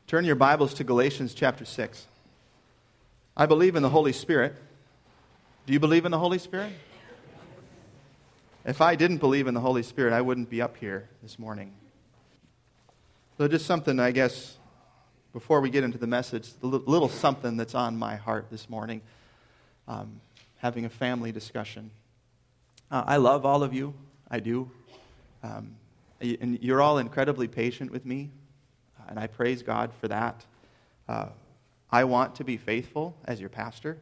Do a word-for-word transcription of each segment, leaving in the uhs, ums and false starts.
Turn your Bibles to Galatians chapter six. I believe in the Holy Spirit. Do you believe in the Holy Spirit? If I didn't believe in the Holy Spirit, I wouldn't be up here this morning. So just something, I guess, before we get into the message, a little something that's on my heart this morning, um, having a family discussion. Uh, I love all of you. I do. Um, and you're all incredibly patient with me, and I praise God for that. Uh, I want to be faithful as your pastor.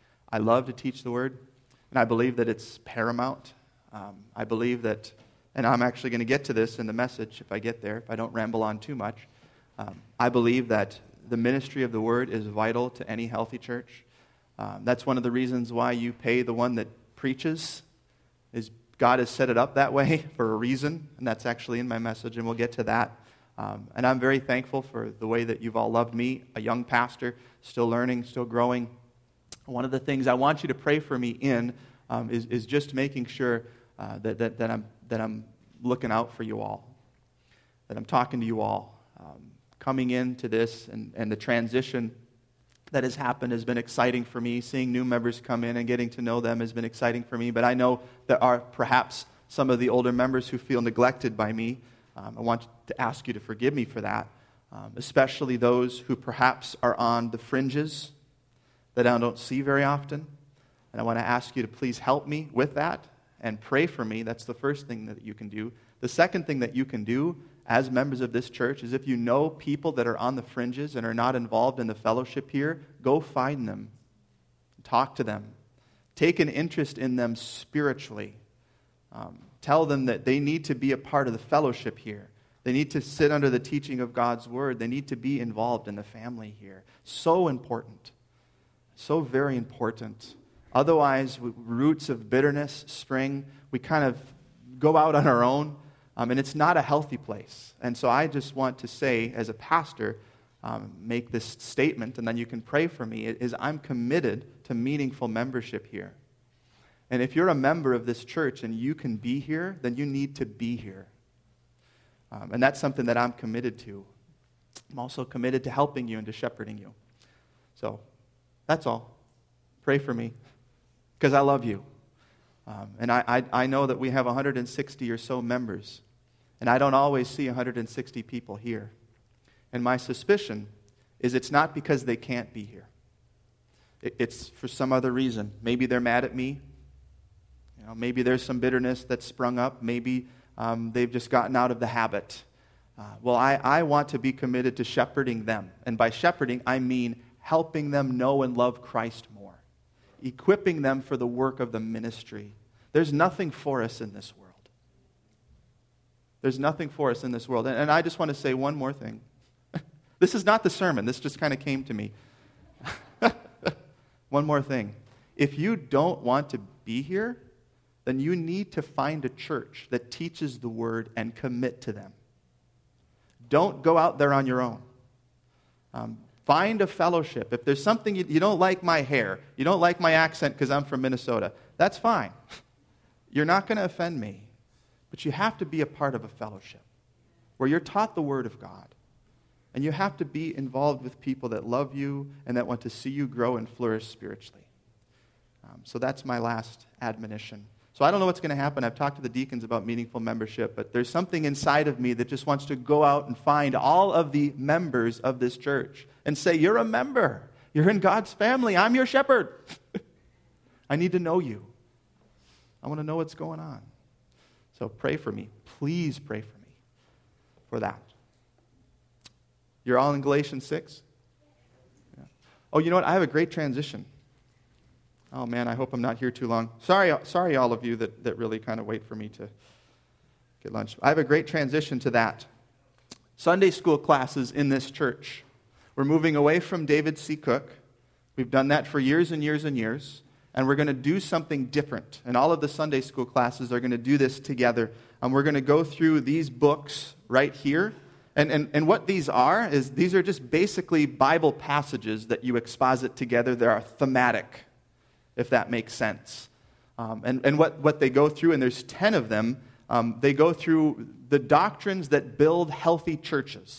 I love to teach the Word, and I believe that it's paramount. Um, I believe that, and I'm actually going to get to this in the message if I get there, if I don't ramble on too much. Um, I believe that the ministry of the Word is vital to any healthy church. Um, that's one of the reasons why you pay the one that preaches, is God has set it up that way for a reason, and that's actually in my message, and we'll get to that. Um, and I'm very thankful for the way that you've all loved me, a young pastor, still learning, still growing. One of the things I want you to pray for me in um, is, is just making sure uh, that, that, that, I'm, that I'm looking out for you all, that I'm talking to you all. Um, coming into this and, and the transition that has happened has been exciting for me. Seeing new members come in and getting to know them has been exciting for me. But I know there are perhaps some of the older members who feel neglected by me. Um, I want to ask you to forgive me for that, um, especially those who perhaps are on the fringes that I don't see very often. And I want to ask you to please help me with that and pray for me. That's the first thing that you can do. The second thing that you can do as members of this church is if you know people that are on the fringes and are not involved in the fellowship here, go find them. Talk to them. Take an interest in them spiritually. Um, tell them that they need to be a part of the fellowship here. They need to sit under the teaching of God's Word. They need to be involved in the family here. So important. So very important. Otherwise, roots of bitterness spring. We kind of go out on our own. Um, and it's not a healthy place. And so I just want to say, as a pastor, um, make this statement, and then you can pray for me, is I'm committed to meaningful membership here. And if you're a member of this church and you can be here, then you need to be here. Um, and that's something that I'm committed to. I'm also committed to helping you and to shepherding you. So that's all. Pray for me, because I love you. Um, and I, I, I know that we have one hundred sixty or so members. And I don't always see one hundred sixty people here. And my suspicion is it's not because they can't be here. It, it's for some other reason. Maybe they're mad at me. You know, maybe there's some bitterness that's sprung up. Maybe um, they've just gotten out of the habit. Uh, well, I, I want to be committed to shepherding them. And by shepherding, I mean helping them know and love Christ more. Equipping them for the work of the ministry. There's nothing for us in this world. There's nothing for us in this world. And, and I just want to say one more thing. This is not the sermon. This just kind of came to me. One more thing. If you don't want to be here, then you need to find a church that teaches the Word and commit to them. Don't go out there on your own. Um, find a fellowship. If there's something you, you don't like my hair, you don't like my accent because I'm from Minnesota, that's fine. You're not going to offend me. But you have to be a part of a fellowship where you're taught the Word of God. And you have to be involved with people that love you and that want to see you grow and flourish spiritually. Um, so that's my last admonition. So I don't know what's going to happen. I've talked to the deacons about meaningful membership, but there's something inside of me that just wants to go out and find all of the members of this church and say, you're a member. You're in God's family. I'm your shepherd. I need to know you. I want to know what's going on. So pray for me. Please pray for me for that. You're all in Galatians six? Yeah. Oh, you know what? I have a great transition. Oh, man, I hope I'm not here too long. Sorry, sorry all of you that, that really kind of wait for me to get lunch. I have a great transition to that. Sunday school classes in this church. We're moving away from David C. Cook. We've done that for years and years and years. And we're going to do something different. And all of the Sunday school classes are going to do this together. And we're going to go through these books right here. And, and, and what these are is these are just basically Bible passages that you exposit together. They are thematic, if that makes sense. Um, and and what, what they go through, and there's ten of them, um, they go through the doctrines that build healthy churches.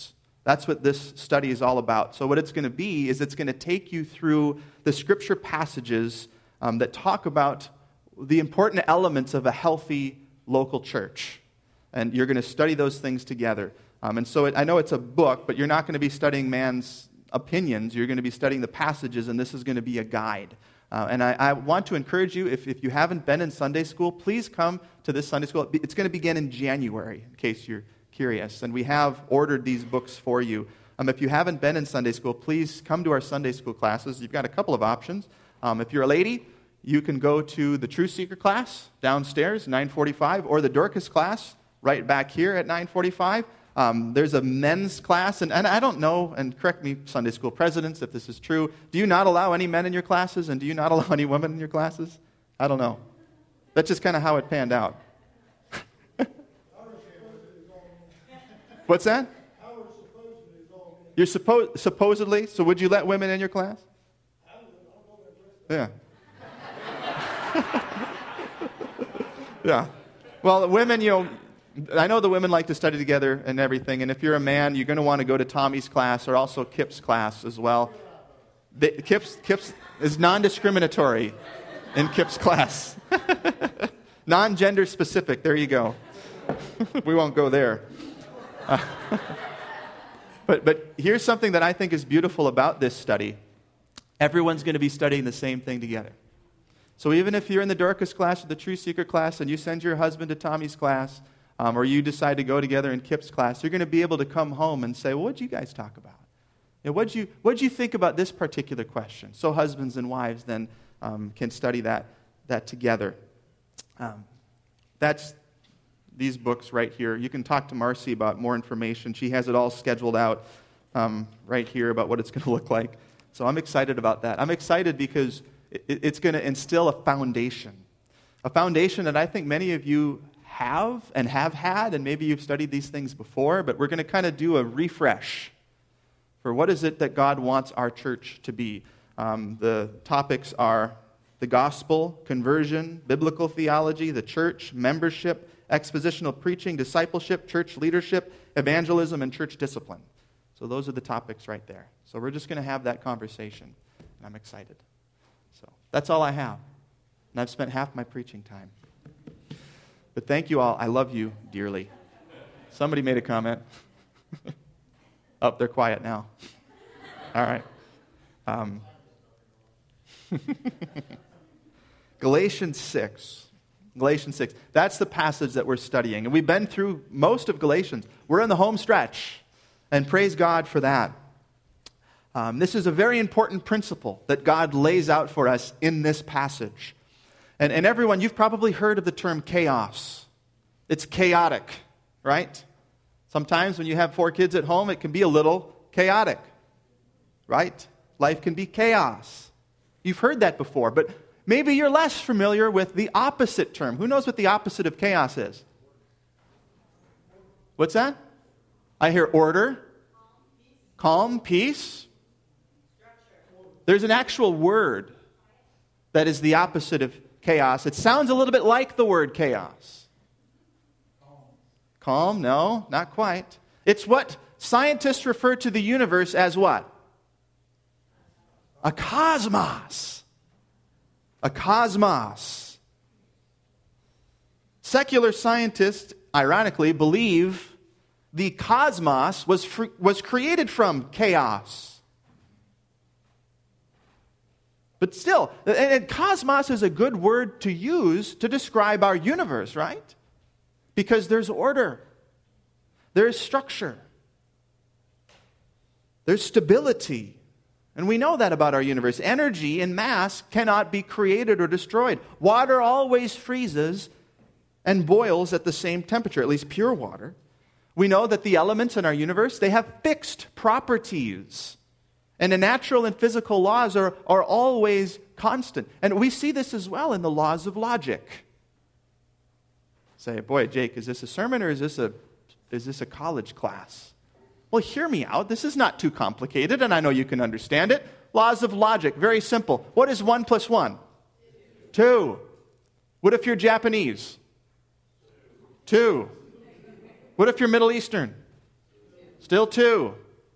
That's what this study is all about. So what it's going to be is it's going to take you through the scripture passages um, that talk about the important elements of a healthy local church. And you're going to study those things together. Um, and so it, I know it's a book, but you're not going to be studying man's opinions. You're going to be studying the passages, and this is going to be a guide. Uh, and I, I want to encourage you, if, if you haven't been in Sunday school, please come to this Sunday school. It's going to begin in January, in case you're curious. And we have ordered these books for you. Um, if you haven't been in Sunday school, please come to our Sunday school classes. You've got a couple of options. Um, if you're a lady, you can go to the Truth Seeker class downstairs, nine forty-five, or the Dorcas class right back here at nine forty-five. Um, there's a men's class, and, and I don't know, and correct me, Sunday school presidents, if this is true. Do you not allow any men in your classes, and do you not allow any women in your classes? I don't know. That's just kind of how it panned out. What's that? You're supposed supposedly. So would you let women in your class? Yeah. Yeah. Well, women, you know, I know the women like to study together and everything. And if you're a man, you're going to want to go to Tommy's class or also Kip's class as well. The, Kip's Kip's is non-discriminatory in Kip's class. Non-gender specific. There you go. We won't go there. Uh, but but here's something that I think is beautiful about this study. Everyone's going to be studying the same thing together. So even if you're in the Dorcas class or the Truth Seeker class and you send your husband to Tommy's class, um, or you decide to go together in Kip's class, you're going to be able to come home and say, well, what did you guys talk about? You know, what did you, what'd you think about this particular question? So husbands and wives then um, can study that, that together. Um, that's these books right here. You can talk to Marcy about more information. She has it all scheduled out um, right here about what it's going to look like. So I'm excited about that. I'm excited because it, it's going to instill a foundation. A foundation that I think many of you have and have had, and maybe you've studied these things before, but we're going to kind of do a refresh for what is it that God wants our church to be. Um, the topics are the gospel, conversion, biblical theology, the church, membership, expositional preaching, discipleship, church leadership, evangelism, and church discipline. So those are the topics right there. So we're just going to have that conversation, and I'm excited. So that's all I have. And I've spent half my preaching time. But thank you all. I love you dearly. Somebody made a comment. Oh, they're quiet now. All right. Um, Galatians six. Galatians six. That's the passage that we're studying. And we've been through most of Galatians. We're in the home stretch. And praise God for that. Um, this is a very important principle that God lays out for us in this passage. And, and everyone, you've probably heard of the term chaos. It's chaotic, right? Sometimes when you have four kids at home, it can be a little chaotic, right? Life can be chaos. You've heard that before, but maybe you're less familiar with the opposite term. Who knows what the opposite of chaos is? What's that? I hear order, calm, peace. There's an actual word that is the opposite of chaos. It sounds a little bit like the word chaos. Calm, no, not quite. It's what scientists refer to the universe as what? A cosmos. A cosmos. Secular scientists, ironically, believe the cosmos was fr- was created from chaos. But still, and, and cosmos is a good word to use to describe our universe, right? Because there's order. There's structure. There's stability. And we know that about our universe. Energy in mass cannot be created or destroyed. Water always freezes and boils at the same temperature, at least pure water. We know that the elements in our universe, they have fixed properties. And the natural and physical laws are, are always constant. And we see this as well in the laws of logic. Say, boy, Jake, is this a sermon or is this a, is this a college class? Well, hear me out. This is not too complicated, and I know you can understand it. Laws of logic, very simple. What is one plus one? Two. What if you're Japanese? Two. What if you're Middle Eastern? Still two.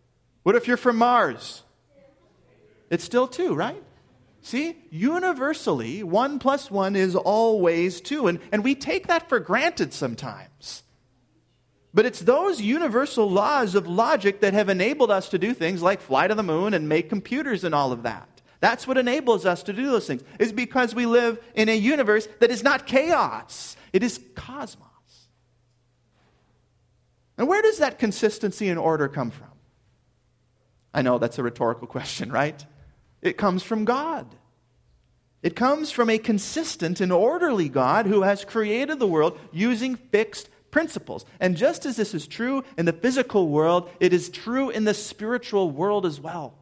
What if you're from Mars? It's still two, right? See, universally, one plus one is always two. And, and we take that for granted sometimes. But it's those universal laws of logic that have enabled us to do things like fly to the moon and make computers and all of that. That's what enables us to do those things, is because we live in a universe that is not chaos. It is cosmos. And where does that consistency and order come from? I know that's a rhetorical question, right? It comes from God. It comes from a consistent and orderly God who has created the world using fixed principles. And just as this is true in the physical world, it is true in the spiritual world as well.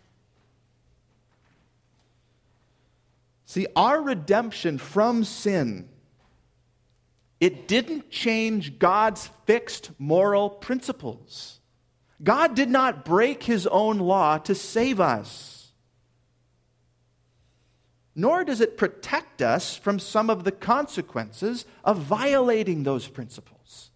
See, our redemption from sin, it didn't change God's fixed moral principles. God did not break his own law to save us. Nor does it protect us from some of the consequences of violating those principles.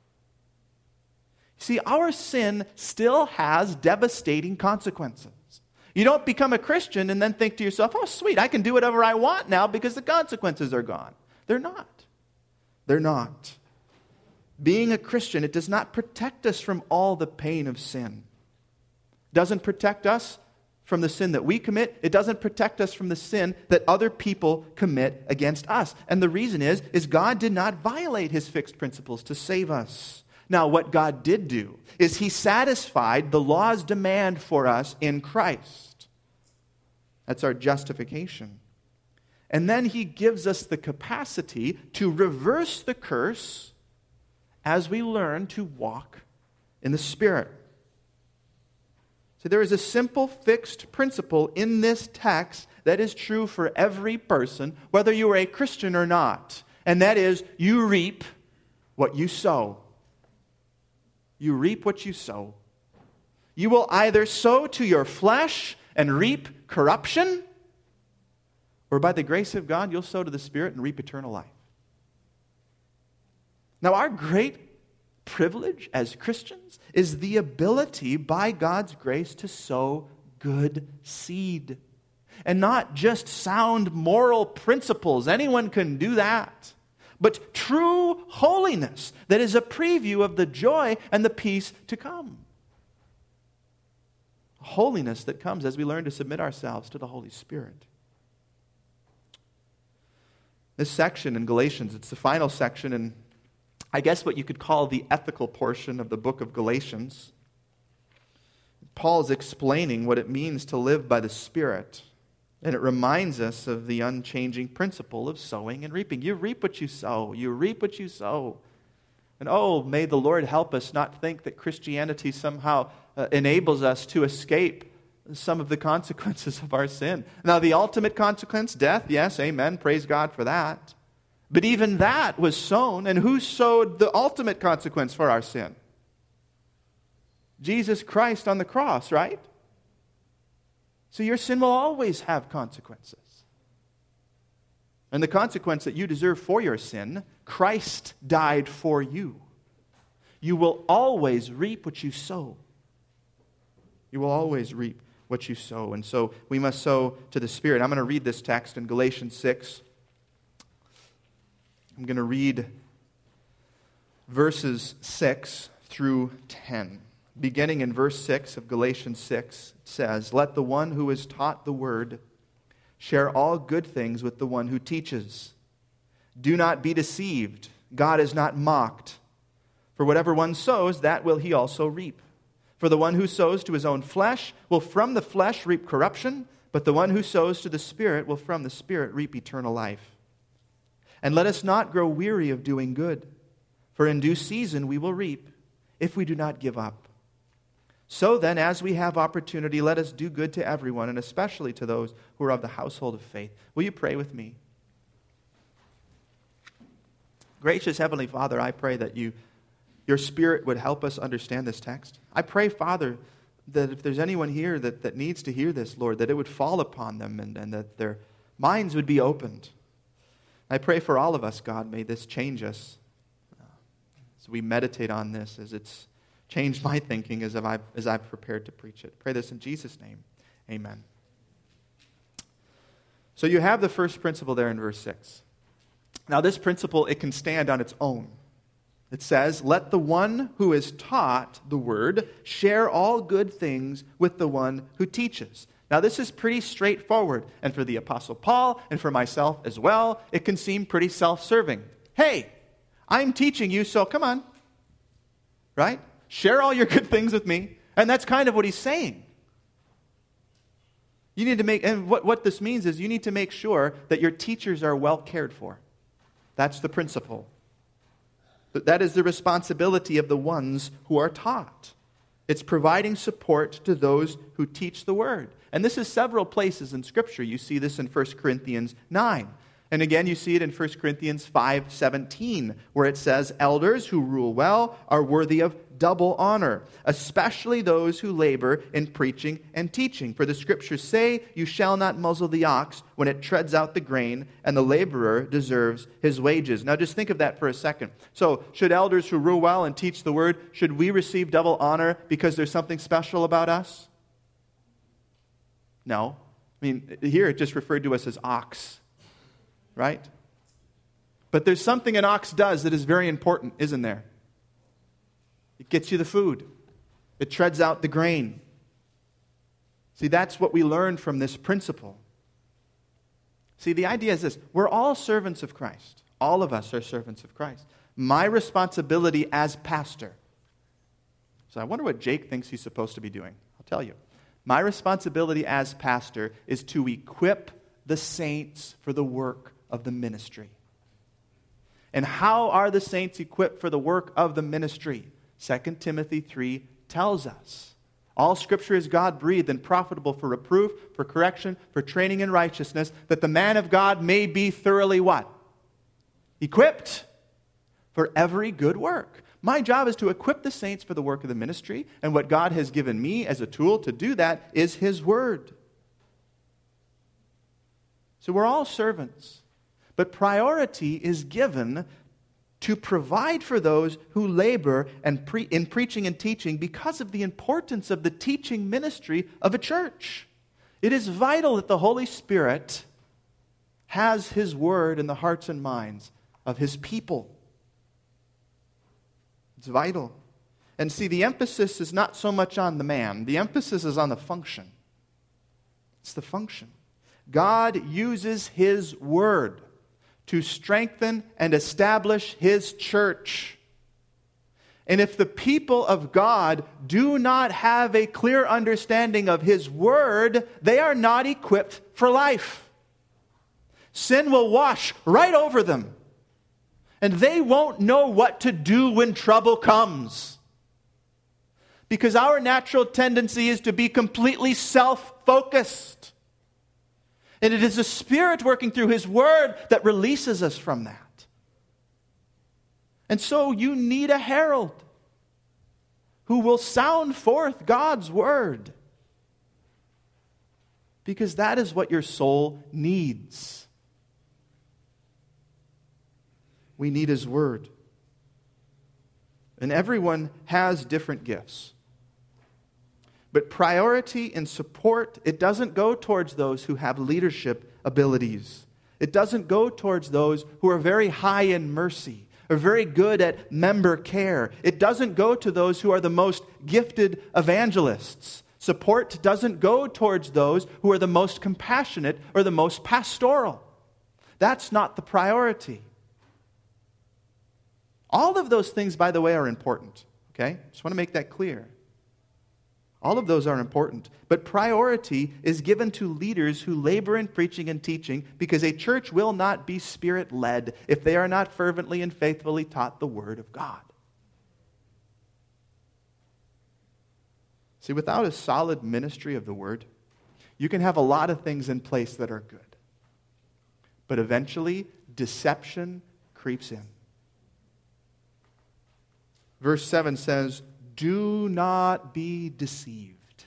See, our sin still has devastating consequences. You don't become a Christian and then think to yourself, oh, sweet, I can do whatever I want now because the consequences are gone. They're not. They're not. Being a Christian, it does not protect us from all the pain of sin. It doesn't protect us from the sin that we commit. It doesn't protect us from the sin that other people commit against us. And the reason is, is God did not violate his fixed principles to save us. Now, what God did do is he satisfied the law's demand for us in Christ. That's our justification. And then he gives us the capacity to reverse the curse as we learn to walk in the Spirit. So there is a simple fixed principle in this text that is true for every person, whether you are a Christian or not. And that is, you reap what you sow. You reap what you sow. You will either sow to your flesh and reap corruption, or by the grace of God, you'll sow to the Spirit and reap eternal life. Now, our great privilege as Christians is the ability by God's grace to sow good seed. And not just sound moral principles. Anyone can do that. But true holiness that is a preview of the joy and the peace to come. Holiness that comes as we learn to submit ourselves to the Holy Spirit. This section in Galatians, it's the final section in, I guess, what you could call the ethical portion of the book of Galatians. Paul's explaining what it means to live by the Spirit. And it reminds us of the unchanging principle of sowing and reaping. You reap what you sow. You reap what you sow. And oh, may the Lord help us not think that Christianity somehow uh, enables us to escape some of the consequences of our sin. Now, the ultimate consequence, death, yes, amen, praise God for that. But even that was sown, and who sowed the ultimate consequence for our sin? Jesus Christ on the cross, right? So your sin will always have consequences. And the consequence that you deserve for your sin, Christ died for you. You will always reap what you sow. You will always reap what you sow. And so we must sow to the Spirit. I'm going to read this text in Galatians six. I'm going to read verses six through ten. Beginning in verse six of Galatians six, it says, "Let the one who is taught the word share all good things with the one who teaches. Do not be deceived. God is not mocked. For whatever one sows, that will he also reap. For the one who sows to his own flesh will from the flesh reap corruption, but the one who sows to the Spirit will from the Spirit reap eternal life. And let us not grow weary of doing good, for in due season we will reap, if we do not give up. So then, as we have opportunity, let us do good to everyone, and especially to those who are of the household of faith." Will you pray with me? Gracious Heavenly Father, I pray that you, your Spirit would help us understand this text. I pray, Father, that if there's anyone here that, that needs to hear this, Lord, that it would fall upon them and, and that their minds would be opened. I pray for all of us, God, may this change us as we meditate on this, as it's changed my thinking as I've, as I've prepared to preach it. Pray this in Jesus' name. Amen. So you have the first principle there in verse six. Now this principle, it can stand on its own. It says, let the one who is taught the word share all good things with the one who teaches. Now this is pretty straightforward. And for the Apostle Paul and for myself as well, it can seem pretty self-serving. Hey, I'm teaching you, so come on. Right? Share all your good things with me. And that's kind of what he's saying. You need to make, and what, what this means is you need to make sure that your teachers are well cared for. That's the principle. That is the responsibility of the ones who are taught. It's providing support to those who teach the word. And this is several places in Scripture. You see this in First Corinthians nine. And again, you see it in First Corinthians five seventeen, where it says, elders who rule well are worthy of double honor, especially those who labor in preaching and teaching. For the Scriptures say, you shall not muzzle the ox when it treads out the grain, and the laborer deserves his wages. Now just think of that for a second. So, should elders who rule well and teach the word, should we receive double honor because there's something special about us? No. I mean, here it just referred to us as ox. Right? But there's something an ox does that is very important, isn't there? It gets you the food. It treads out the grain. See, that's what we learn from this principle. See, the idea is this. We're all servants of Christ. All of us are servants of Christ. My responsibility as pastor. So I wonder what Jake thinks he's supposed to be doing. I'll tell you. My responsibility as pastor is to equip the saints for the work of the ministry. And how are the saints equipped for the work of the ministry? Second Timothy three tells us. All Scripture is God-breathed and profitable for reproof, for correction, for training in righteousness, that the man of God may be thoroughly what? Equipped for every good work. My job is to equip the saints for the work of the ministry, and what God has given me as a tool to do that is His Word. So we're all servants. But priority is given to provide for those who labor and pre- in preaching and teaching because of the importance of the teaching ministry of a church. It is vital that the Holy Spirit has His Word in the hearts and minds of His people. It's vital. And see, the emphasis is not so much on the man. The emphasis is on the function. It's the function. God uses His Word to strengthen and establish His church. And if the people of God do not have a clear understanding of His Word, they are not equipped for life. Sin will wash right over them. And they won't know what to do when trouble comes. Because our natural tendency is to be completely self-focused. And it is the Spirit working through His Word that releases us from that. And so you need a herald who will sound forth God's Word. Because that is what your soul needs. We need His Word. And everyone has different gifts. But priority and support, it doesn't go towards those who have leadership abilities. It doesn't go towards those who are very high in mercy, or very good at member care. It doesn't go to those who are the most gifted evangelists. Support doesn't go towards those who are the most compassionate or the most pastoral. That's not the priority. All of those things, by the way, are important. Okay? Just want to make that clear. All of those are important. But priority is given to leaders who labor in preaching and teaching, because a church will not be Spirit-led if they are not fervently and faithfully taught the Word of God. See, without a solid ministry of the Word, you can have a lot of things in place that are good. But eventually, deception creeps in. Verse seven says, do not be deceived.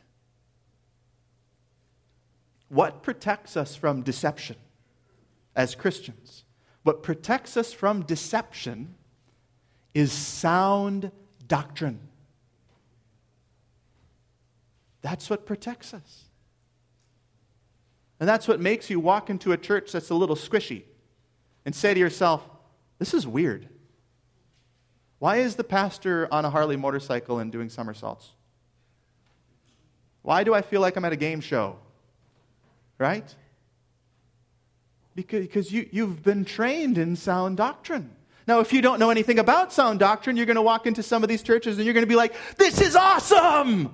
What protects us from deception as Christians? What protects us from deception is sound doctrine. That's what protects us. And that's what makes you walk into a church that's a little squishy and say to yourself, this is weird. Why is the pastor on a Harley motorcycle and doing somersaults? Why do I feel like I'm at a game show? Right? Because, because you, you've been trained in sound doctrine. Now, if you don't know anything about sound doctrine, you're going to walk into some of these churches and you're going to be like, this is awesome!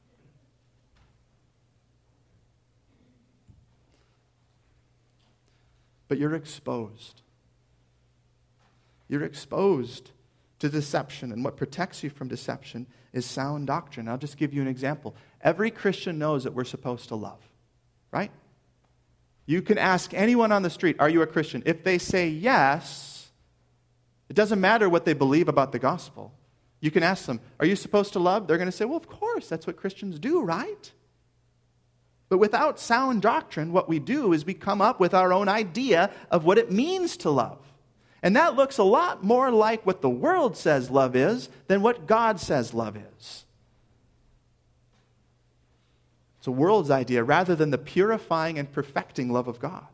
But you're exposed. You're exposed to deception, and what protects you from deception is sound doctrine. I'll just give you an example. Every Christian knows that we're supposed to love, right? You can ask anyone on the street, are you a Christian? If they say yes, it doesn't matter what they believe about the gospel. You can ask them, are you supposed to love? They're going to say, well, of course, that's what Christians do, right? But without sound doctrine, what we do is we come up with our own idea of what it means to love. And that looks a lot more like what the world says love is than what God says love is. It's a world's idea rather than the purifying and perfecting love of God.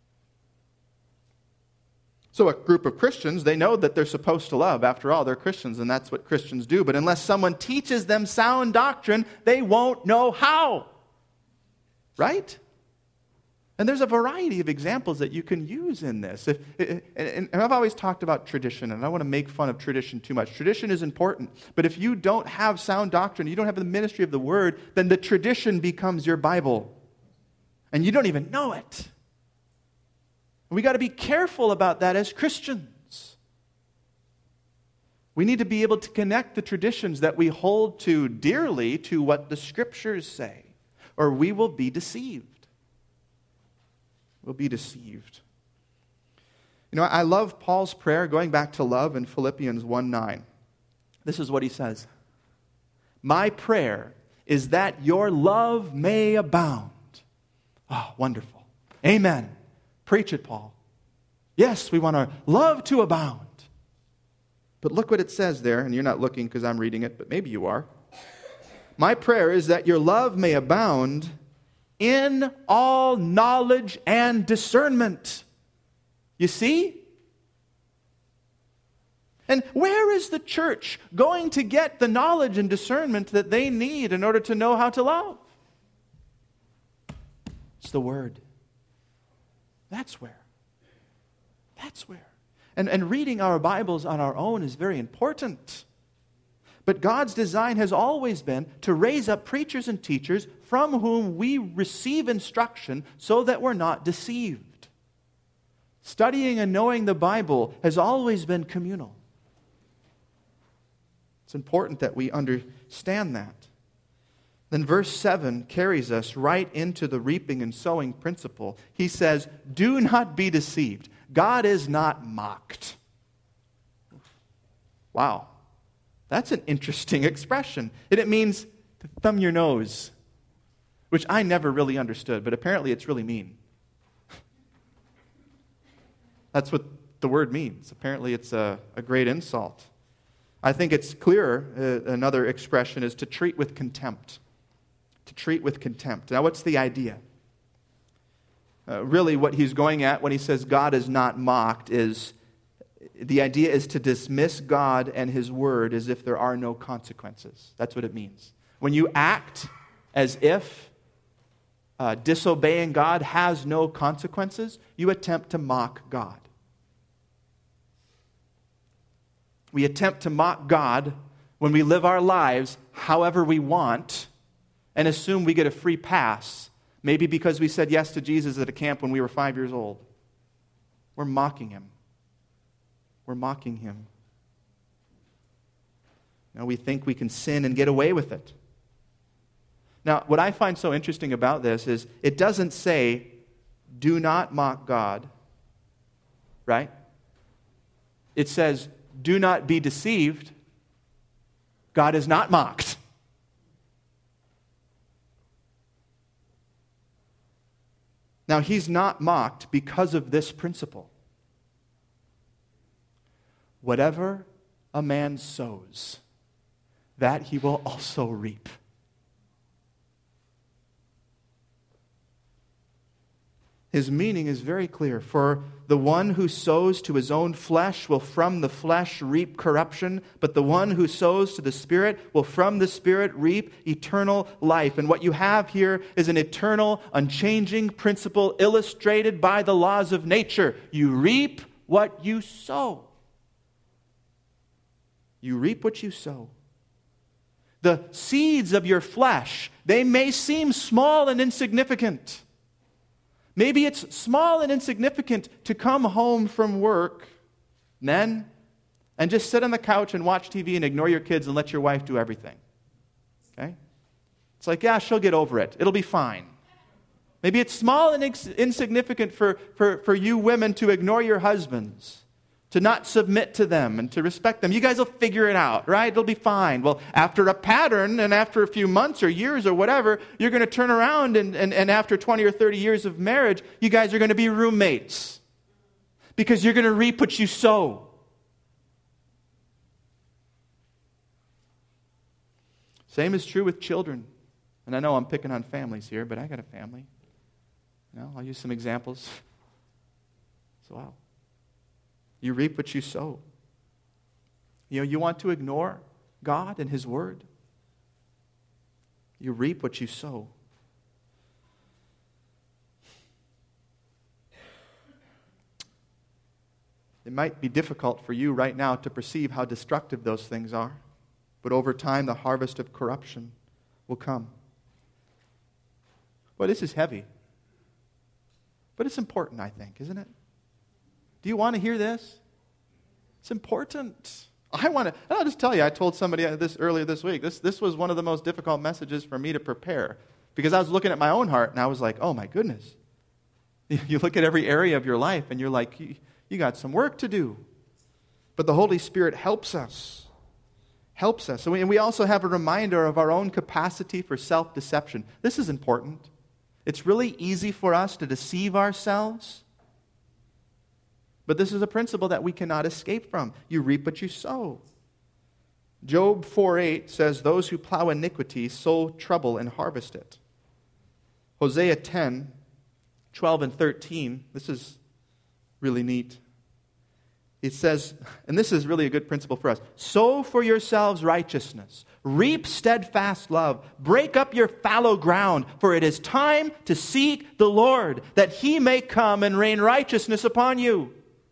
So a group of Christians, they know that they're supposed to love. After all, they're Christians, and that's what Christians do. But unless someone teaches them sound doctrine, they won't know how. Right? And there's a variety of examples that you can use in this. If, and I've always talked about tradition, and I don't want to make fun of tradition too much. Tradition is important. But if you don't have sound doctrine, you don't have the ministry of the Word, then the tradition becomes your Bible. And you don't even know it. We got to be careful about that as Christians. We need to be able to connect the traditions that we hold to dearly to what the Scriptures say, or we will be deceived. We'll be deceived. You know, I love Paul's prayer, going back to love in Philippians one nine. This is what he says. My prayer is that your love may abound. Oh, wonderful. Amen. Preach it, Paul. Yes, we want our love to abound. But look what it says there, and you're not looking because I'm reading it, but maybe you are. My prayer is that your love may abound in all knowledge and discernment. You see? And where is the church going to get the knowledge and discernment that they need in order to know how to love? It's the Word. That's where. That's where. And, and reading our Bibles on our own is very important. But God's design has always been to raise up preachers and teachers from whom we receive instruction so that we're not deceived. Studying and knowing the Bible has always been communal. It's important that we understand that. Then verse seven carries us right into the reaping and sowing principle. He says, do not be deceived. God is not mocked. Wow. That's an interesting expression. And it means to thumb your nose, which I never really understood, but apparently it's really mean. That's what the word means. Apparently it's a, a great insult. I think it's clearer, uh, another expression is to treat with contempt. To treat with contempt. Now what's the idea? Uh, really what he's going at when he says God is not mocked is the idea is to dismiss God and His Word as if there are no consequences. That's what it means. When you act as if uh, disobeying God has no consequences, you attempt to mock God. We attempt to mock God when we live our lives however we want and assume we get a free pass, maybe because we said yes to Jesus at a camp when we were five years old. We're mocking Him. We're mocking Him. Now we think we can sin and get away with it. Now, what I find so interesting about this is it doesn't say, do not mock God, right? It says, do not be deceived. God is not mocked. Now, He's not mocked because of this principle. Whatever a man sows, that he will also reap. his meaning is very clear. For the one who sows to his own flesh will from the flesh reap corruption, but the one who sows to the Spirit will from the Spirit reap eternal life. And what you have here is an eternal, unchanging principle illustrated by the laws of nature. You reap what you sow. You reap what you sow. The seeds of your flesh, they may seem small and insignificant. Maybe it's small and insignificant to come home from work, men, and just sit on the couch and watch T V and ignore your kids and let your wife do everything. Okay? It's like, yeah, she'll get over it. It'll be fine. Maybe it's small and ins- insignificant for, for, for you women to ignore your husbands, to not submit to them and to respect them. You guys will figure it out, right? It'll be fine. Well, after a pattern and after a few months or years or whatever, you're going to turn around and, and, and after twenty or thirty years of marriage, you guys are going to be roommates because you're going to reap what you sow. Same is true with children. And I know I'm picking on families here, but I got a family. You know, I'll use some examples. So wow. You reap what you sow. You know, you want to ignore God and His Word. You reap what you sow. It might be difficult for you right now to perceive how destructive those things are, but over time the harvest of corruption will come. Well, this is heavy, but it's important, I think, isn't it? Do you want to hear this? It's important. I want to, I'll just tell you, I told somebody this earlier this week, this, this was one of the most difficult messages for me to prepare because I was looking at my own heart and I was like, oh my goodness. You look at every area of your life and you're like, you, you got some work to do. But the Holy Spirit helps us. Helps us. And we, and we also have a reminder of our own capacity for self-deception. This is important. It's really easy for us to deceive ourselves. But this is a principle that we cannot escape from. You reap what you sow. Job four eight says, those who plow iniquity sow trouble and harvest it. Hosea ten, twelve and thirteen, this is really neat. It says, and this is really a good principle for us, sow for yourselves righteousness, reap steadfast love, break up your fallow ground, for it is time to seek the Lord, that He may come and rain righteousness upon you.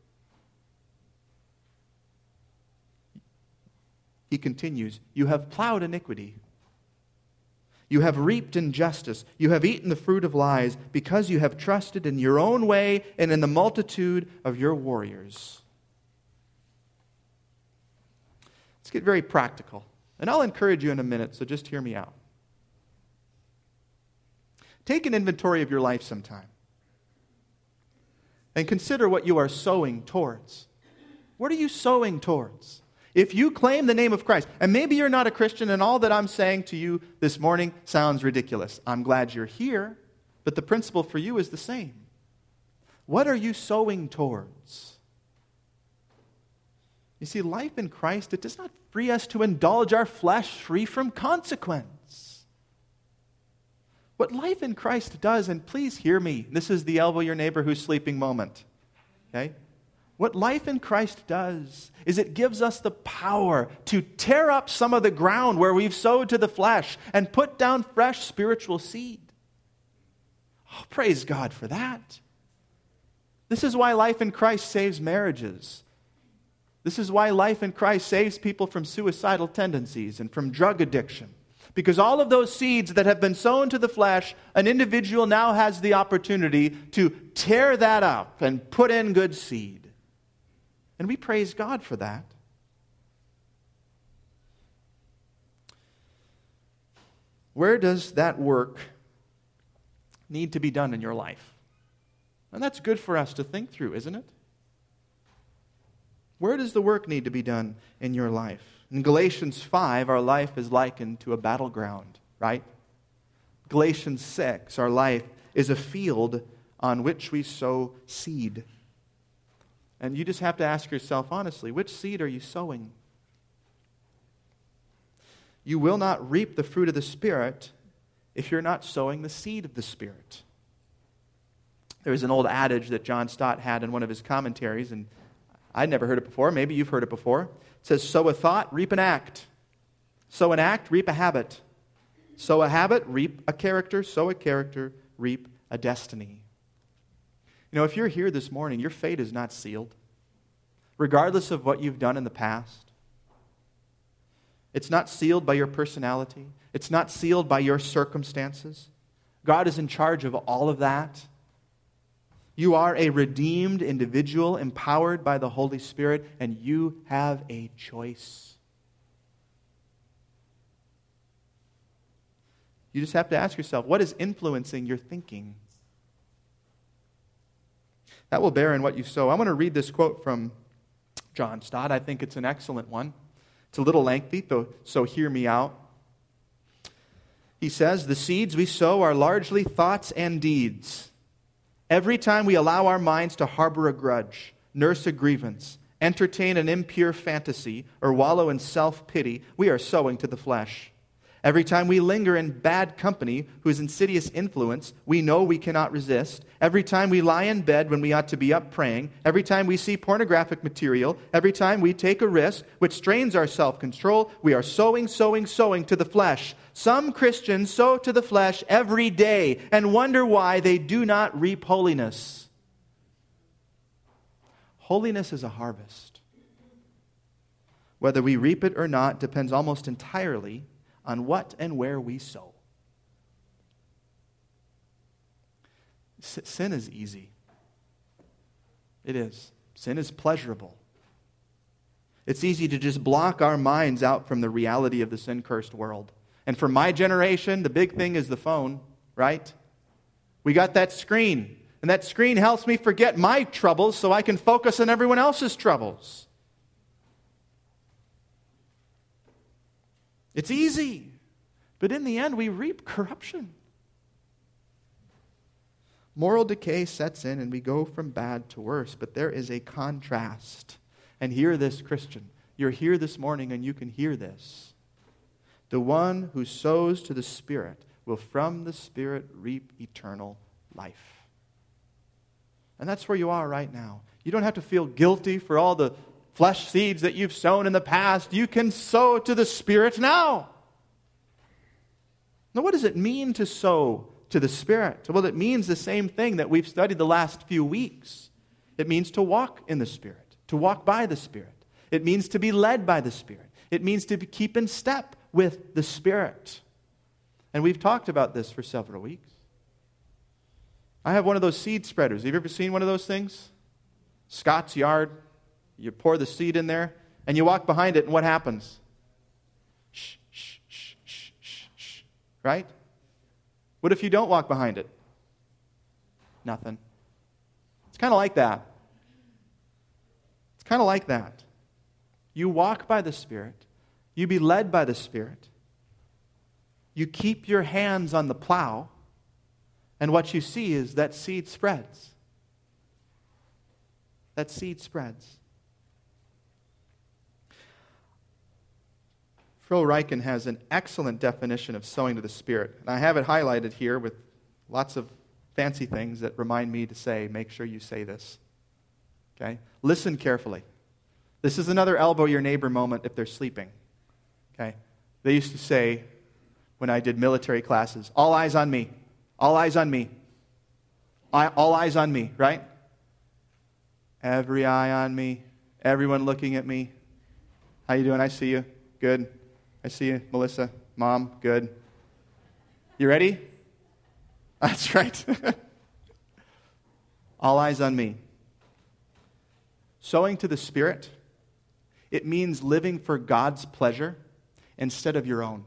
He continues, you have plowed iniquity. You have reaped injustice. You have eaten the fruit of lies because you have trusted in your own way and in the multitude of your warriors. Let's get very practical. And I'll encourage you in a minute, so just hear me out. Take an inventory of your life sometime and consider what you are sowing towards. What are you sowing towards? If you claim the name of Christ, and maybe you're not a Christian and all that I'm saying to you this morning sounds ridiculous. I'm glad you're here, but the principle for you is the same. What are you sowing towards? You see, life in Christ, it does not free us to indulge our flesh free from consequence. What life in Christ does, and please hear me, this is the elbow your neighbor who's sleeping moment, okay? What life in Christ does is it gives us the power to tear up some of the ground where we've sowed to the flesh and put down fresh spiritual seed. Oh, praise God for that. This is why life in Christ saves marriages. This is why life in Christ saves people from suicidal tendencies and from drug addiction. Because all of those seeds that have been sown to the flesh, an individual now has the opportunity to tear that up and put in good seed. And we praise God for that. Where does that work need to be done in your life? And that's good for us to think through, isn't it? Where does the work need to be done in your life? In Galatians five, our life is likened to a battleground, right? Galatians six, our life is a field on which we sow seed. And you just have to ask yourself honestly, which seed are you sowing? You will not reap the fruit of the Spirit if you're not sowing the seed of the Spirit. There was an old adage that John Stott had in one of his commentaries, and I'd never heard it before. Maybe you've heard it before. It says, sow a thought, reap an act. Sow an act, reap a habit. Sow a habit, reap a character. Sow a character, reap a destiny. You know, if you're here this morning, your fate is not sealed. Regardless of what you've done in the past. It's not sealed by your personality. It's not sealed by your circumstances. God is in charge of all of that. You are a redeemed individual empowered by the Holy Spirit, and you have a choice. You just have to ask yourself, what is influencing your thinking? That will bear in what you sow. I want to read this quote from John Stott. I think it's an excellent one. It's a little lengthy, so hear me out. He says, the seeds we sow are largely thoughts and deeds. Every time we allow our minds to harbor a grudge, nurse a grievance, entertain an impure fantasy, or wallow in self-pity, we are sowing to the flesh. Every time we linger in bad company whose insidious influence we know we cannot resist, every time we lie in bed when we ought to be up praying, every time we see pornographic material, every time we take a risk which strains our self-control, we are sowing, sowing, sowing to the flesh. Some Christians sow to the flesh every day and wonder why they do not reap holiness. Holiness is a harvest. Whether we reap it or not depends almost entirely on what and where we sow. Sin is easy. It is. Sin is pleasurable. It's easy to just block our minds out from the reality of the sin-cursed world. And for my generation, the big thing is the phone, right? We got that screen. And that screen helps me forget my troubles so I can focus on everyone else's troubles. It's easy. But in the end, we reap corruption. Moral decay sets in and we go from bad to worse. But there is a contrast. And hear this, Christian. You're here this morning and you can hear this. The one who sows to the Spirit will from the Spirit reap eternal life. And that's where you are right now. You don't have to feel guilty for all the flesh seeds that you've sown in the past. You can sow to the Spirit now. Now, what does it mean to sow to the Spirit? Well, it means the same thing that we've studied the last few weeks. It means to walk in the Spirit, to walk by the Spirit. It means to be led by the Spirit. It means to keep in step with the Spirit. And we've talked about this for several weeks. I have one of those seed spreaders. Have you ever seen one of those things? Scott's Yard. You pour the seed in there, and you walk behind it, and what happens? Shh, shh, shh, shh, shh, shh. Right? What if you don't walk behind it? Nothing. It's kind of like that. It's kind of like that. You walk by the Spirit. You be led by the Spirit. You keep your hands on the plow, and what you see is that seed spreads. That seed spreads. Phil Ryken has an excellent definition of sowing to the Spirit. And I have it highlighted here with lots of fancy things that remind me to say, make sure you say this. Okay? Listen carefully. This is another elbow your neighbor moment if they're sleeping. Okay? They used to say, when I did military classes, all eyes on me. All eyes on me. All eyes on me, right? Every eye on me. Everyone looking at me. How you doing? I see you. Good. I see you, Melissa. Mom, good. You ready? That's right. All eyes on me. Sowing to the Spirit, it means living for God's pleasure instead of your own.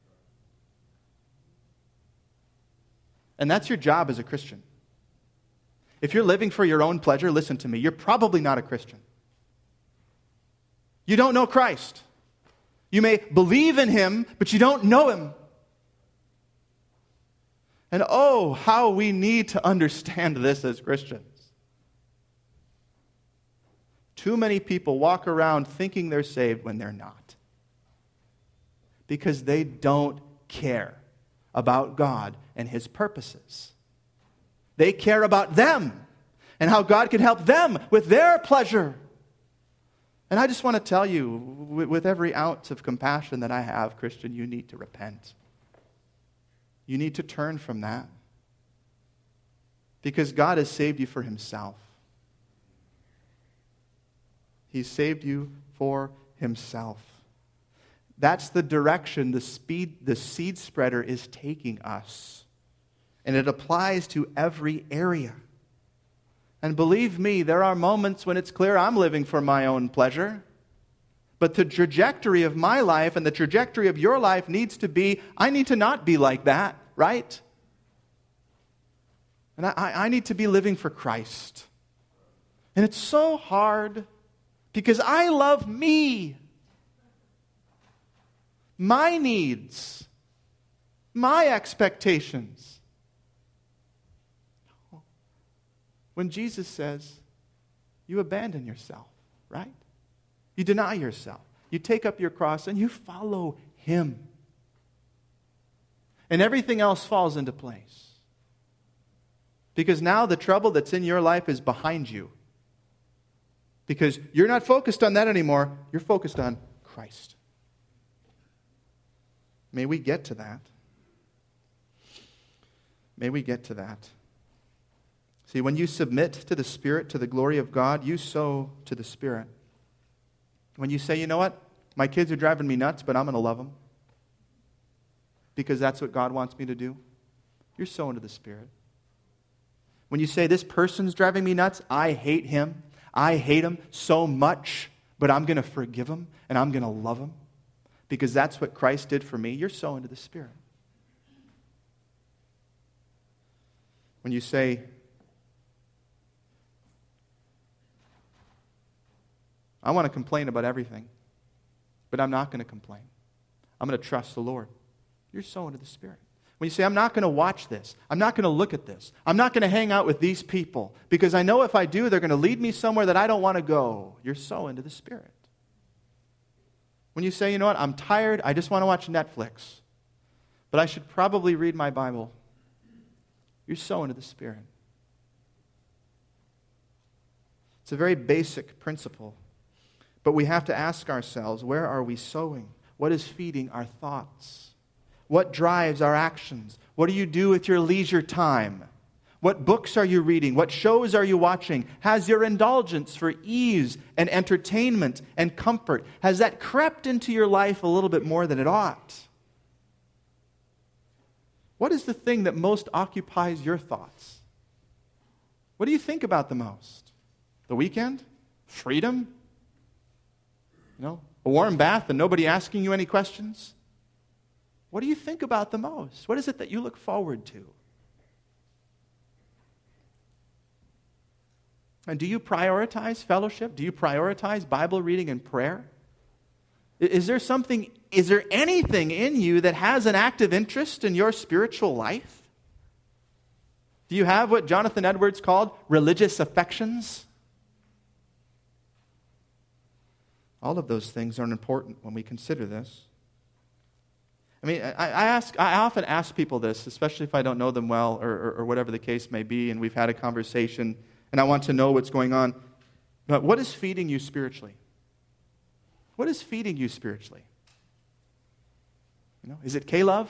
And that's your job as a Christian. If you're living for your own pleasure, listen to me, you're probably not a Christian. You don't know Christ. You may believe in Him, but you don't know Him. And oh, how we need to understand this as Christians. Too many people walk around thinking they're saved when they're not. Because they don't care about God and His purposes. They care about them and how God can help them with their pleasure. And I just want to tell you, with every ounce of compassion that I have, Christian, you need to repent. You need to turn from that. Because God has saved you for himself. He's saved you for himself. That's the direction the speed, the seed spreader is taking us. And it applies to every area. And believe me, there are moments when it's clear I'm living for my own pleasure. But the trajectory of my life and the trajectory of your life needs to be, I need to not be like that, right? And I, I need to be living for Christ. And it's so hard because I love me. My needs. My expectations. When Jesus says, you abandon yourself, right? You deny yourself. You take up your cross and you follow him. And everything else falls into place. Because now the trouble that's in your life is behind you. Because you're not focused on that anymore. You're focused on Christ. May we get to that. May we get to that. See, when you submit to the Spirit, to the glory of God, you sow to the Spirit. When you say, you know what? My kids are driving me nuts, but I'm going to love them. Because that's what God wants me to do. You're sowing to the Spirit. When you say, this person's driving me nuts, I hate him. I hate him so much, but I'm going to forgive him and I'm going to love him. Because that's what Christ did for me. You're sowing to the Spirit. When you say, I want to complain about everything, but I'm not going to complain. I'm going to trust the Lord. You're sowing to the Spirit. When you say, I'm not going to watch this, I'm not going to look at this, I'm not going to hang out with these people, because I know if I do, they're going to lead me somewhere that I don't want to go. You're sowing to the Spirit. When you say, you know what, I'm tired, I just want to watch Netflix, but I should probably read my Bible. You're sowing to the Spirit. It's a very basic principle. But we have to ask ourselves, where are we sowing? What is feeding our thoughts? What drives our actions? What do you do with your leisure time? What books are you reading? What shows are you watching? Has your indulgence for ease and entertainment and comfort, has that crept into your life a little bit more than it ought? What is the thing that most occupies your thoughts? What do you think about the most? The weekend? Freedom? You know, a warm bath and nobody asking you any questions? What do you think about the most? What is it that you look forward to? And do you prioritize fellowship? Do you prioritize Bible reading and prayer? Is there something, is there anything in you that has an active interest in your spiritual life? Do you have what Jonathan Edwards called religious affections? All of those things are important when we consider this. I mean, I, I ask. I often ask people this, especially if I don't know them well or, or, or whatever the case may be, and we've had a conversation, and I want to know what's going on. But what is feeding you spiritually? What is feeding you spiritually? You know, is it K-Love?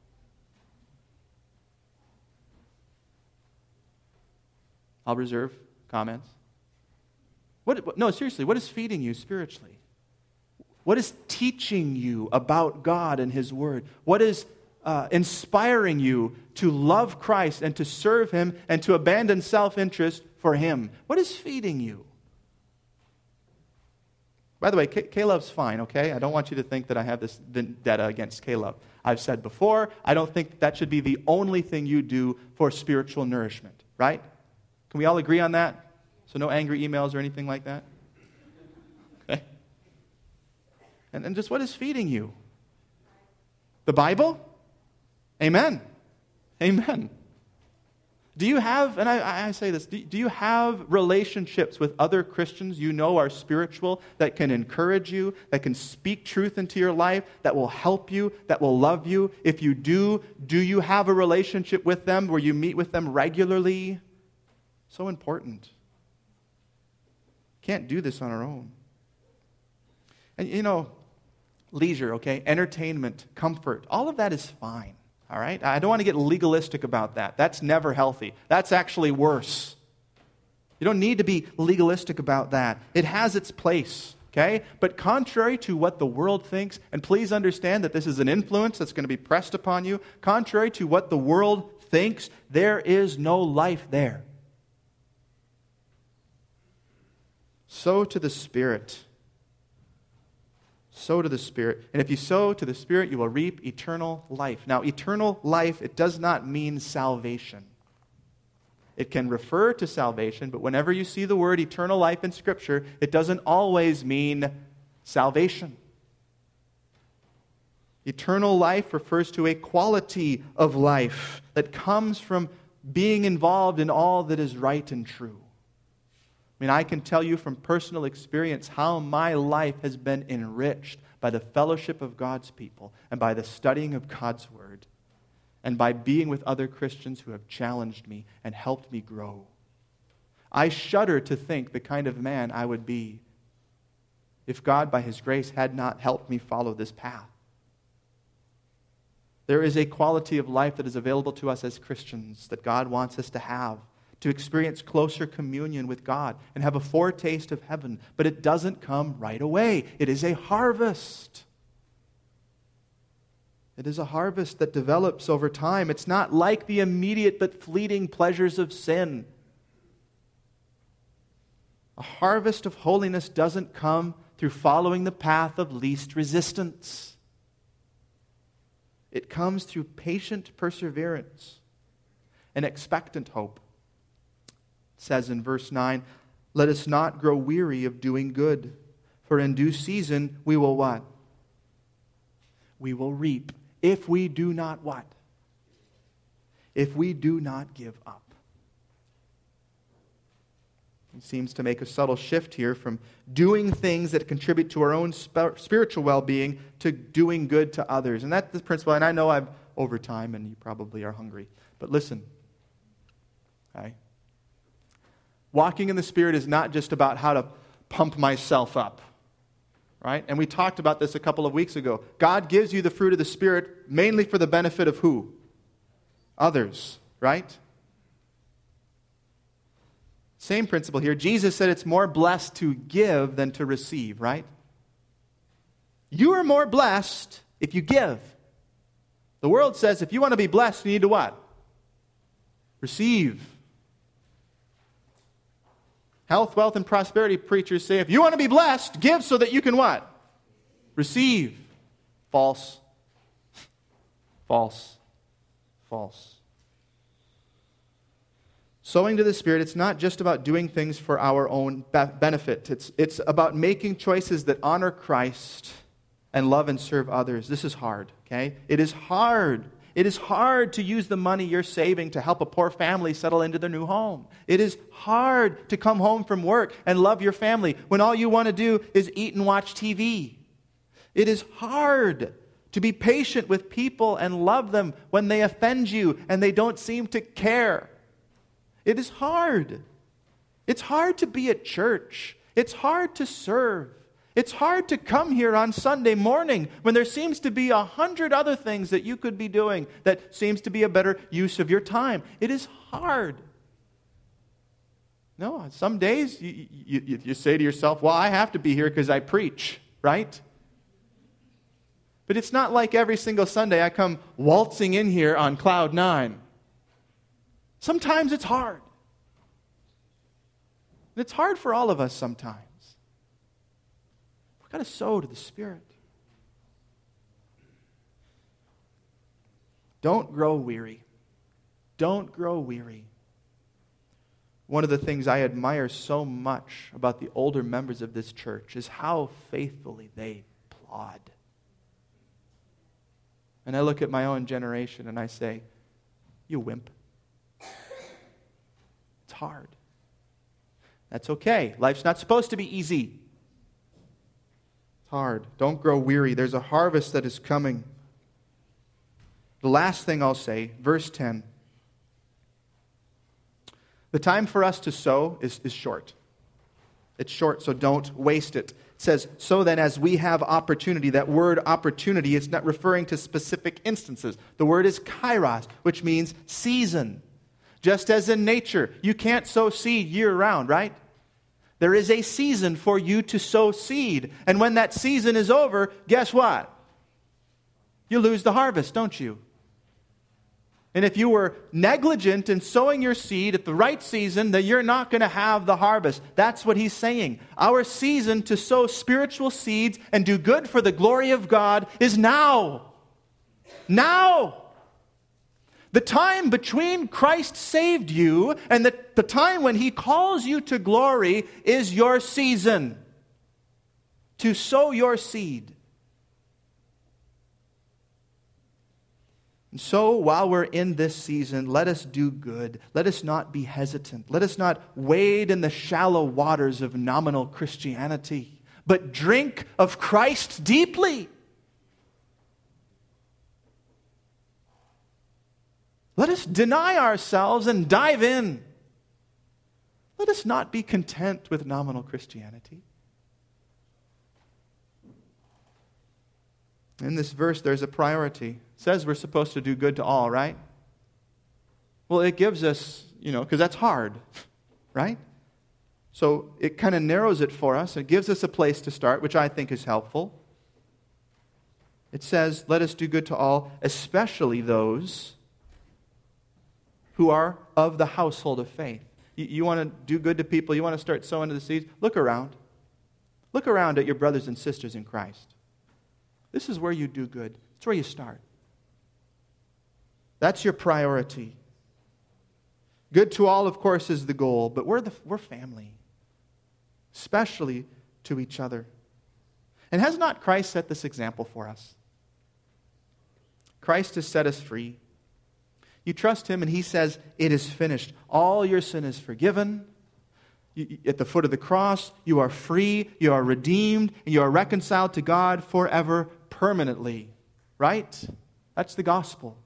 I'll reserve comments. What, what, no, seriously, what is feeding you spiritually? What is teaching you about God and His Word? What is uh, inspiring you to love Christ and to serve Him and to abandon self-interest for Him? What is feeding you? By the way, K- K-Love's fine, okay? I don't want you to think that I have this vendetta against K-Love. I've said before, I don't think that should be the only thing you do for spiritual nourishment, right? Can we all agree on that? So no angry emails or anything like that? Okay. And, and just what is feeding you? The Bible? Amen. Amen. Do you have, and I, I say this, do, do you have relationships with other Christians you know are spiritual, that can encourage you, that can speak truth into your life, that will help you, that will love you? If you do, do you have a relationship with them where you meet with them regularly? So important. Can't do this on our own. And you know, leisure, okay, entertainment, comfort, all of that is fine. All right? I don't want to get legalistic about that. That's never healthy. That's actually worse. You don't need to be legalistic about that. It has its place, okay? But contrary to what the world thinks, and please understand that this is an influence that's going to be pressed upon you, contrary to what the world thinks, there is no life there. Sow to the Spirit. Sow to the Spirit. And if you sow to the Spirit, you will reap eternal life. Now, eternal life, it does not mean salvation. It can refer to salvation, but whenever you see the word eternal life in Scripture, it doesn't always mean salvation. Eternal life refers to a quality of life that comes from being involved in all that is right and true. I mean, I can tell you from personal experience how my life has been enriched by the fellowship of God's people and by the studying of God's Word and by being with other Christians who have challenged me and helped me grow. I shudder to think the kind of man I would be if God, by His grace, had not helped me follow this path. There is a quality of life that is available to us as Christians that God wants us to have, to experience closer communion with God and have a foretaste of heaven. But it doesn't come right away. It is a harvest. It is a harvest that develops over time. It's not like the immediate but fleeting pleasures of sin. A harvest of holiness doesn't come through following the path of least resistance. It comes through patient perseverance and expectant hope. It says in verse nine, "Let us not grow weary of doing good, for in due season we will" what? We will reap. If we do not what? If we do not give up. He seems to make a subtle shift here from doing things that contribute to our own spiritual well-being to doing good to others. And that's the principle. And I know I'm over time and you probably are hungry. But listen. Okay? Walking in the Spirit is not just about how to pump myself up. Right? And we talked about this a couple of weeks ago. God gives you the fruit of the Spirit mainly for the benefit of who? Others. Right? Same principle here. Jesus said it's more blessed to give than to receive, right? You are more blessed if you give. The world says if you want to be blessed, you need to what? Receive. Health, wealth, and prosperity preachers say if you want to be blessed, give so that you can what? Receive. False. False. False. Sowing to the Spirit, it's not just about doing things for our own benefit. It's, it's about making choices that honor Christ and love and serve others. This is hard, okay? It is hard. It is hard to use the money you're saving to help a poor family settle into their new home. It is hard to come home from work and love your family when all you want to do is eat and watch T V. It is hard to be patient with people and love them when they offend you and they don't seem to care. It is hard. It's hard to be at church. It's hard to serve. It's hard to come here on Sunday morning when there seems to be a hundred other things that you could be doing that seems to be a better use of your time. It is hard. No, some days you, you, you say to yourself, well, I have to be here because I preach, right? But it's not like every single Sunday I come waltzing in here on cloud nine. Sometimes it's hard. And it's hard for all of us sometimes. We've got to sow to the Spirit. Don't grow weary. Don't grow weary. One of the things I admire so much about the older members of this church is how faithfully they plod. And I look at my own generation and I say, you wimp. hard. That's okay. Life's not supposed to be easy. It's hard. Don't grow weary. There's a harvest that is coming. The last thing I'll say, verse ten. The time for us to sow is, is short. It's short, so don't waste it. It says, so then as we have opportunity. That word opportunity is not referring to specific instances. The word is kairos, which means season. Just as in nature, you can't sow seed year-round, right? There is a season for you to sow seed. And when that season is over, guess what? You lose the harvest, don't you? And if you were negligent in sowing your seed at the right season, then you're not going to have the harvest. That's what he's saying. Our season to sow spiritual seeds and do good for the glory of God is now. Now. The time between Christ saved you and the, the time when he calls you to glory is your season to sow your seed. And so while we're in this season, let us do good. Let us not be hesitant. Let us not wade in the shallow waters of nominal Christianity, but drink of Christ deeply. Let us deny ourselves and dive in. Let us not be content with nominal Christianity. In this verse, there's a priority. It says we're supposed to do good to all, right? Well, it gives us, you know, because that's hard, right? So it kind of narrows it for us. It gives us a place to start, which I think is helpful. It says, let us do good to all, especially those who are of the household of faith. You, you want to do good to people, you want to start sowing to the seeds, look around. Look around at your brothers and sisters in Christ. This is where you do good. It's where you start. That's your priority. Good to all, of course, is the goal, but we're, the, we're family, especially to each other. And has not Christ set this example for us? Christ has set us free. You trust him and he says, it is finished. All your sin is forgiven. You, at the foot of the cross, you are free, you are redeemed, and you are reconciled to God forever, permanently. Right? That's the gospel.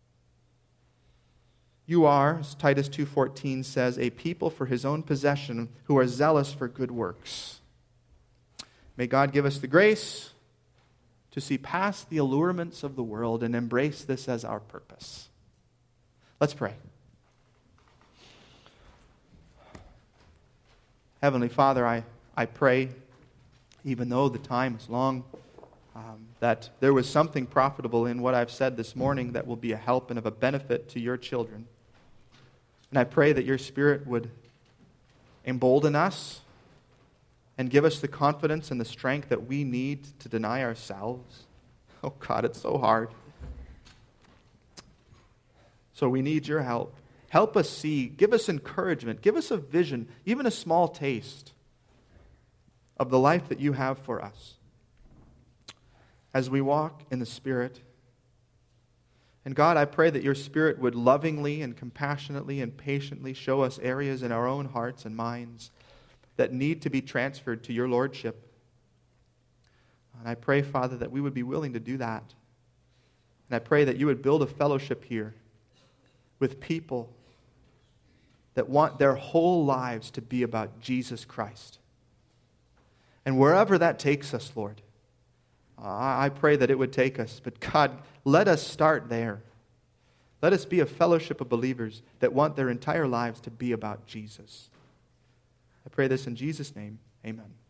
You are, as Titus two fourteen says, a people for his own possession who are zealous for good works. May God give us the grace to see past the allurements of the world and embrace this as our purpose. Let's pray. Heavenly Father, I, I pray, even though the time is long, um, that there was something profitable in what I've said this morning that will be a help and of a benefit to your children. And I pray that your Spirit would embolden us and give us the confidence and the strength that we need to deny ourselves. Oh God, it's so hard. So we need your help. Help us see. Give us encouragement. Give us a vision, even a small taste of the life that you have for us as we walk in the Spirit. And God, I pray that your Spirit would lovingly and compassionately and patiently show us areas in our own hearts and minds that need to be transferred to your Lordship. And I pray, Father, that we would be willing to do that. And I pray that you would build a fellowship here with people that want their whole lives to be about Jesus Christ. And wherever that takes us, Lord, uh, I pray that it would take us. But God, let us start there. Let us be a fellowship of believers that want their entire lives to be about Jesus. I pray this in Jesus' name. Amen.